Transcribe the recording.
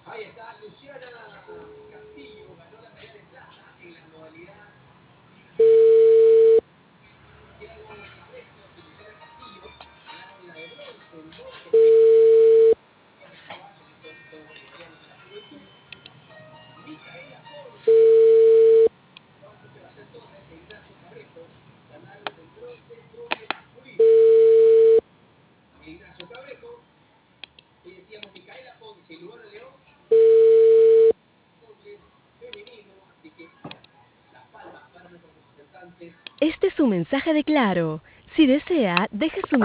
Ahí está, Luciana Castillo ganó la medalla de plata en la modalidad Santiago Cabezos y Luciana Castillo ganaron la de bronce en dobles de caballo que son todos bolivarianos de la juventud. Micaela Ponce, Juan Sebastián Torres e Ignacio Cabrejo ganaron el bronce doble masculino. Ignacio Cabrejo, y decíamos Micaela Ponce y Luana León, dobles femenino, así que las palmas para nuestros representantes. Este es un mensaje de Claro. Si desea, deje su